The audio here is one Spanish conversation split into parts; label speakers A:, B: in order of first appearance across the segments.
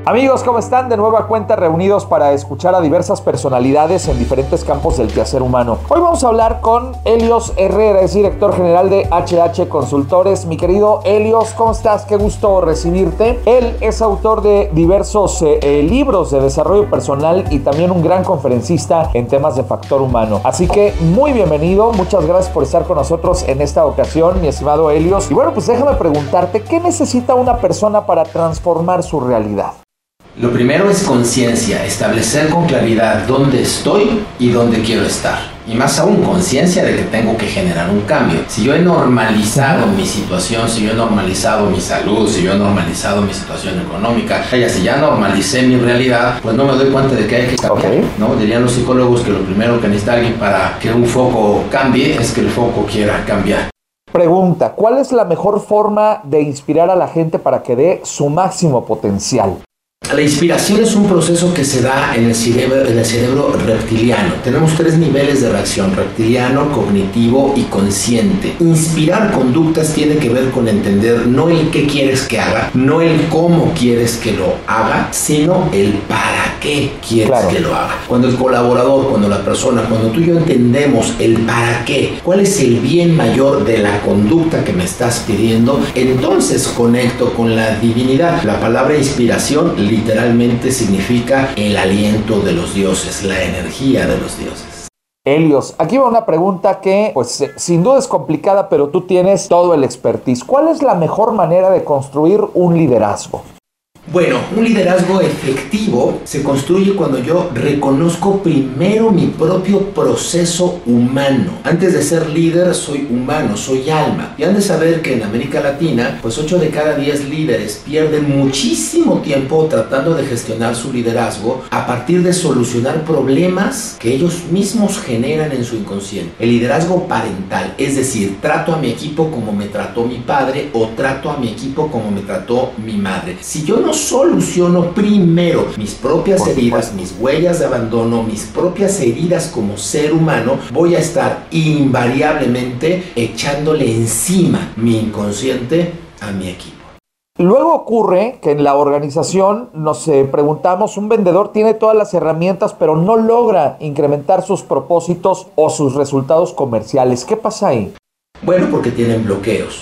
A: Amigos, ¿cómo están? De nueva cuenta reunidos para escuchar a diversas personalidades en diferentes campos del quehacer humano. Hoy vamos a hablar con Helios Herrera, es director general de HH Consultores. Mi querido Helios, ¿cómo estás? Qué gusto recibirte. Él es autor de diversos libros de desarrollo personal y también un gran conferencista en temas de factor humano. Así que muy bienvenido, muchas gracias por estar con nosotros en esta ocasión, mi estimado Helios. Y bueno, pues déjame preguntarte, ¿qué necesita una persona para transformar su realidad?
B: Lo primero es conciencia, establecer con claridad dónde estoy y dónde quiero estar. Y más aún, conciencia de que tengo que generar un cambio. Si yo he normalizado mi situación, si yo he normalizado mi salud, si yo he normalizado mi situación económica, si ya normalicé mi realidad, pues no me doy cuenta de que hay que cambiar, ¿no? Dirían los psicólogos que lo primero que necesita alguien para que un foco cambie es que el foco quiera cambiar.
A: Pregunta, ¿cuál es la mejor forma de inspirar a la gente para que dé su máximo potencial?
B: La inspiración es un proceso que se da en el cerebro reptiliano. Tenemos 3 niveles de reacción: reptiliano, cognitivo y consciente. Inspirar conductas tiene que ver con entender no el qué quieres que haga, no el cómo quieres que lo haga, sino el para qué quieres que lo haga. Cuando el colaborador, cuando la persona, cuando tú y yo entendemos el para qué, cuál es el bien mayor de la conducta que me estás pidiendo, entonces conecto con la divinidad. La palabra inspiración literalmente significa el aliento de los dioses, la energía de los dioses.
A: Helios, aquí va una pregunta que pues sin duda es complicada, pero tú tienes todo el expertise. ¿Cuál es la mejor manera de construir un liderazgo?
B: Bueno, un liderazgo efectivo se construye cuando yo reconozco primero mi propio proceso humano. Antes de ser líder, soy humano, soy alma. Y han de saber que en América Latina, pues 8 de cada 10 líderes pierden muchísimo tiempo tratando de gestionar su liderazgo a partir de solucionar problemas que ellos mismos generan en su inconsciente. El liderazgo parental, es decir, trato a mi equipo como me trató mi padre o trato a mi equipo como me trató mi madre. Si yo no soluciono primero mis propias heridas, mis huellas de abandono, mis propias heridas como ser humano, voy a estar invariablemente echándole encima mi inconsciente a mi equipo.
A: Luego ocurre que en la organización nos preguntamos, un vendedor tiene todas las herramientas pero no logra incrementar sus propósitos o sus resultados comerciales. ¿Qué pasa ahí?
B: Bueno, porque tienen bloqueos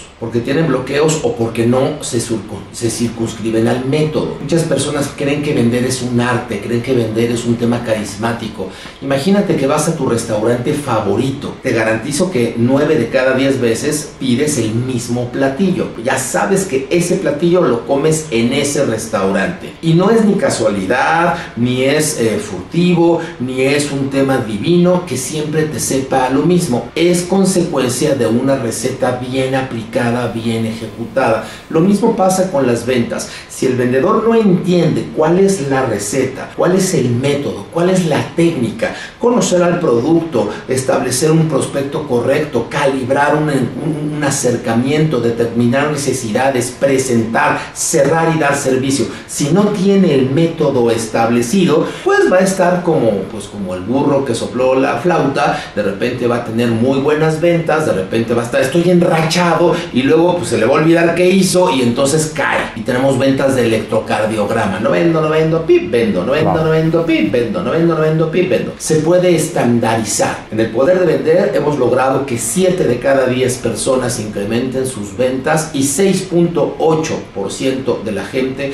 B: o porque no se circunscriben al método. Muchas personas creen que vender es un arte, creen que vender es un tema carismático. Imagínate que vas a tu restaurante favorito. Te garantizo que 9 de cada 10 veces pides el mismo platillo. Ya sabes que ese platillo lo comes en ese restaurante. Y no es ni casualidad, ni es furtivo, ni es un tema divino que siempre te sepa lo mismo. Es consecuencia de una receta bien aplicada, bien ejecutada. Lo mismo pasa con las ventas. Si el vendedor no entiende cuál es la receta, cuál es el método, cuál es la técnica, conocer al producto, establecer un prospecto correcto, calibrar un acercamiento, determinar necesidades, presentar, cerrar y dar servicio, si no tiene el método establecido, pues va a estar como el burro que sopló la flauta. De repente va a tener muy buenas ventas, de repente va a estar, estoy enrachado, y luego pues se le va a olvidar qué hizo y entonces cae. Y tenemos ventas de electrocardiograma: no vendo, pip, vendo, no vendo, pip, vendo, no vendo, pip, vendo. Se puede estandarizar. En el poder de vender hemos logrado que 7 de cada 10 personas incrementen sus ventas y 6.8% de la gente,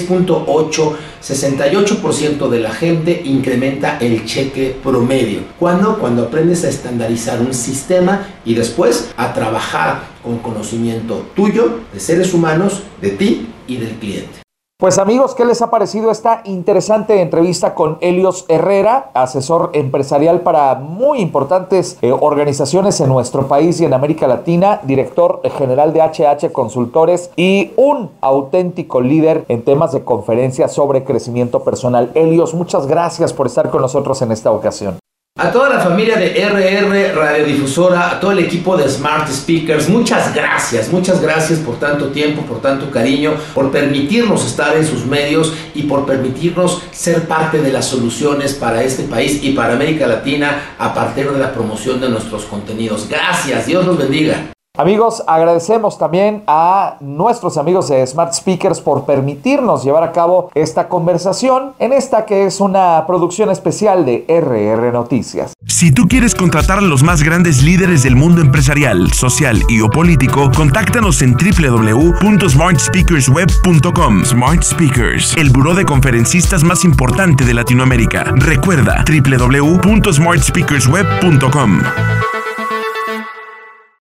B: 68% de la gente incrementa el cheque promedio. ¿Cuándo? Cuando aprendes a estandarizar un sistema y después a trabajar con conocimiento tuyo, de seres humanos, de ti y del cliente.
A: Pues amigos, ¿qué les ha parecido esta interesante entrevista con Helios Herrera, asesor empresarial para muy importantes organizaciones en nuestro país y en América Latina, director general de HH Consultores y un auténtico líder en temas de conferencias sobre crecimiento personal? Helios, muchas gracias por estar con nosotros en esta ocasión.
B: A toda la familia de RR Radiodifusora, a todo el equipo de Smart Speakers, muchas gracias por tanto tiempo, por tanto cariño, por permitirnos estar en sus medios y por permitirnos ser parte de las soluciones para este país y para América Latina a partir de la promoción de nuestros contenidos. Gracias, Dios los bendiga.
A: Amigos, agradecemos también a nuestros amigos de Smart Speakers por permitirnos llevar a cabo esta conversación en esta que es una producción especial de RR Noticias.
C: Si tú quieres contratar a los más grandes líderes del mundo empresarial, social y o político, contáctanos en www.smartspeakersweb.com. Smart Speakers, el buró de conferencistas más importante de Latinoamérica. Recuerda, www.smartspeakersweb.com.